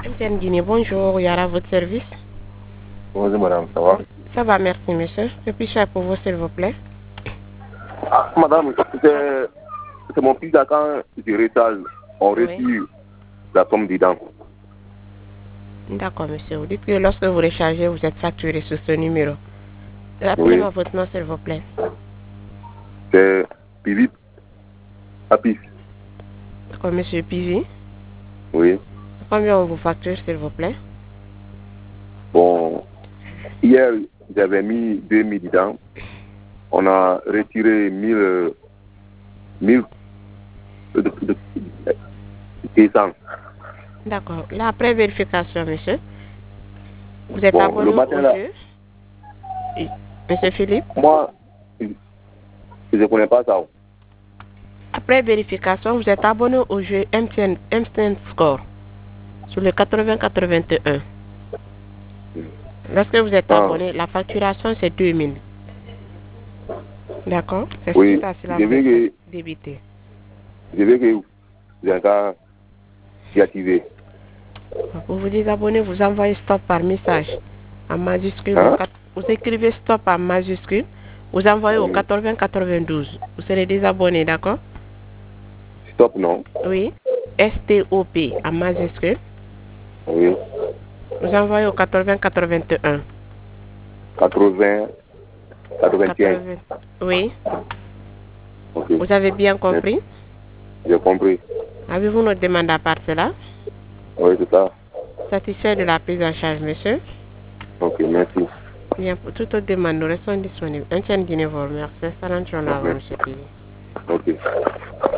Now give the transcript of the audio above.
MTN Guinée, bonjour, Yara, votre service. Bonjour madame, ça va? Ça va, merci monsieur. Que puis-je faire pour vous, s'il vous plaît? Ah, madame, c'est mon fils là, quand je recharge, on retire la somme dedans. D'accord, monsieur. Vous dites que lorsque vous rechargez, vous êtes facturé sur ce numéro. Rappelez-moi votre nom, s'il vous plaît. C'est Philippe Apis. D'accord, monsieur Pivi. Oui. Combien on vous facture, s'il vous plaît? Bon, hier, j'avais mis 2000 dedans. On a retiré 1000 200. D'accord. Là, après vérification, monsieur, vous êtes Bon, abonné le matin, au là, jeu? Monsieur Philippe? moi, je ne connais pas ça. Après vérification, vous êtes abonné au jeu MTN Score sur le 80-81. Lorsque vous êtes abonné, la facturation c'est 2000. D'accord? C'est Oui, ça, c'est la je veux que débité. vous avez déactivé. Vous vous désabonnez, vous envoyez stop par message en majuscule. Hein? Vous écrivez stop en majuscule, vous envoyez au 80-92. Vous serez désabonné, d'accord? Stop, non? Oui. STOP en majuscule. Oui. Vous envoyez au 80-81. 80, 81. Oui. Okay. Vous avez bien compris? J'ai compris. Avez-vous notre demande à part cela? Oui, c'est ça. Satisfait de la prise en charge, monsieur? Ok, merci. Bien, pour toute autre demande, nous restons disponibles. Un Guinée vous remercie. Excellente journée à vous, monsieur Pili. Ok.